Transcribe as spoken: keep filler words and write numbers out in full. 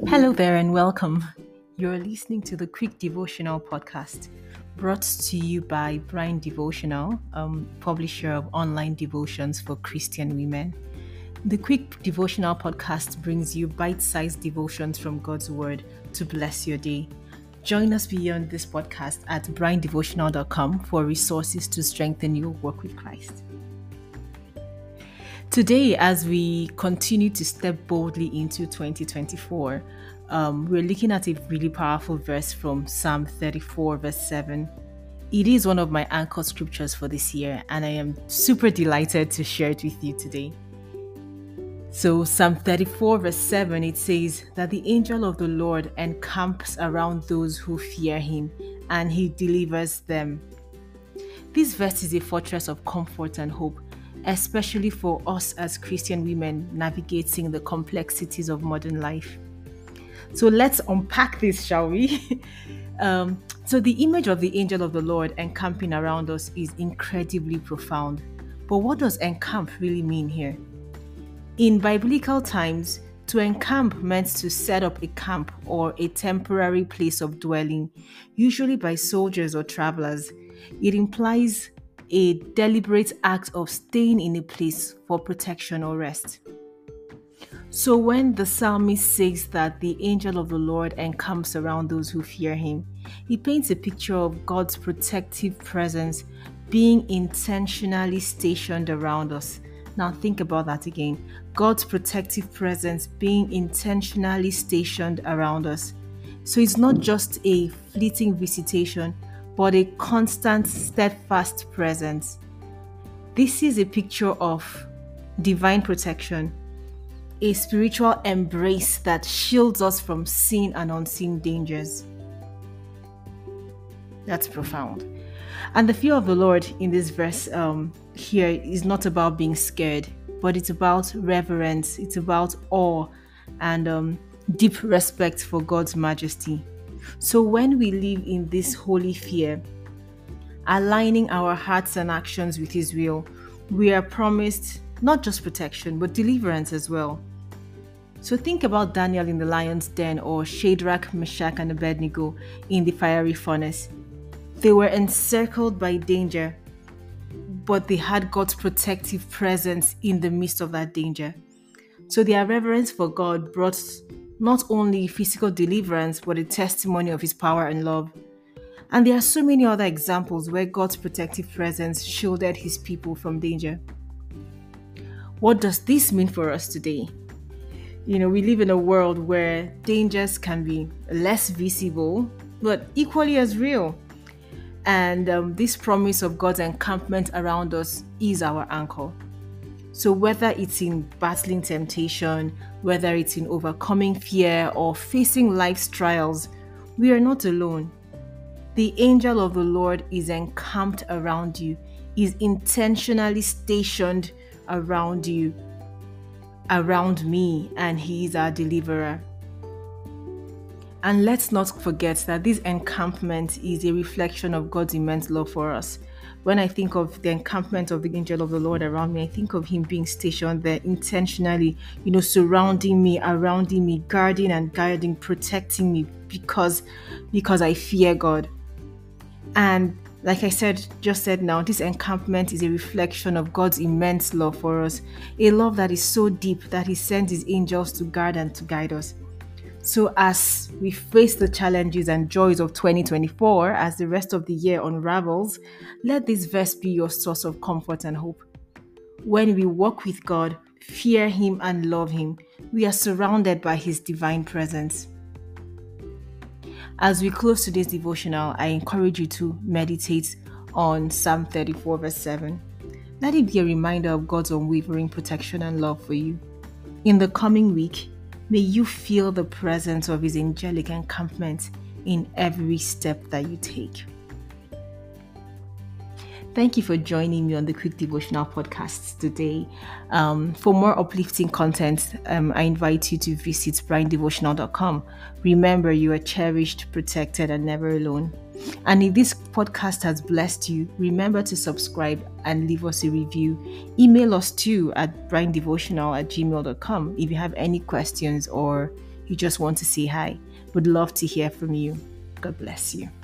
Hello there and welcome. You're listening to the Quick Devotional Podcast brought to you by Brian Devotional, um, publisher of online devotions for Christian women. The Quick Devotional Podcast brings you bite-sized devotions from God's Word to bless your day. Join us beyond this podcast at brian devotional dot com for resources to strengthen your walk with Christ. Today, as we continue to step boldly into twenty twenty-four, um, we're looking at a really powerful verse from Psalm thirty-four, verse seven. It is one of my anchor scriptures for this year, and I am super delighted to share it with you today. So, Psalm thirty-four, verse seven, it says that the angel of the Lord encamps around those who fear him, and he delivers them. This verse is a fortress of comfort and hope, especially for us as Christian women navigating the complexities of modern life. So let's unpack this, shall we? um, so the image of the angel of the Lord encamping around us is incredibly profound. But what does encamp really mean here? In biblical times, to encamp meant to set up a camp or a temporary place of dwelling, usually by soldiers or travelers. It implies a deliberate act of staying in a place for protection or rest. So when the psalmist says that the angel of the Lord encamps around those who fear him, he paints a picture of God's protective presence being intentionally stationed around us. Now think about that again. God's protective presence being intentionally stationed around us. So it's not just a fleeting visitation, but a constant, steadfast presence. This is a picture of divine protection, a spiritual embrace that shields us from seen and unseen dangers. That's profound. And the fear of the Lord in this verse um, here is not about being scared, but it's about reverence, it's about awe and um, deep respect for God's majesty. So when we live in this holy fear, aligning our hearts and actions with His will, we are promised not just protection, but deliverance as well. So think about Daniel in the lion's den or Shadrach, Meshach, and Abednego in the fiery furnace. They were encircled by danger, but they had God's protective presence in the midst of that danger. So their reverence for God brought not only physical deliverance, but a testimony of His power and love. And there are so many other examples where God's protective presence shielded His people from danger. What does this mean for us today? You know, we live in a world where dangers can be less visible, but equally as real. And um, this promise of God's encampment around us is our anchor. So whether it's in battling temptation, whether it's in overcoming fear or facing life's trials, we are not alone. The angel of the Lord is encamped around you, is intentionally stationed around you, around me, and He is our deliverer. And let's not forget that this encampment is a reflection of God's immense love for us. When I think of the encampment of the angel of the Lord around me, I think of Him being stationed there intentionally, you know, surrounding me, surrounding me, guarding and guiding, protecting me because, because I fear God. And like I said, just said now, this encampment is a reflection of God's immense love for us, a love that is so deep that He sends His angels to guard and to guide us. So as we face the challenges and joys of twenty twenty-four, as the rest of the year unravels, let this verse be your source of comfort and hope. When we walk with God, fear Him and love Him, we are surrounded by His divine presence. As we close today's devotional, I encourage you to meditate on Psalm thirty-four, verse seven. Let it be a reminder of God's unwavering protection and love for you. In the coming week, may you feel the presence of His angelic encampment in every step that you take. Thank you for joining me on the Quick Devotional Podcast today. Um, for more uplifting content, um, I invite you to visit brian devotional dot com. Remember, you are cherished, protected, and never alone. And if this podcast has blessed you, remember to subscribe and leave us a review. Email us too at brian devotional at gmail dot com if you have any questions or you just want to say hi. Would love to hear from you. God bless you.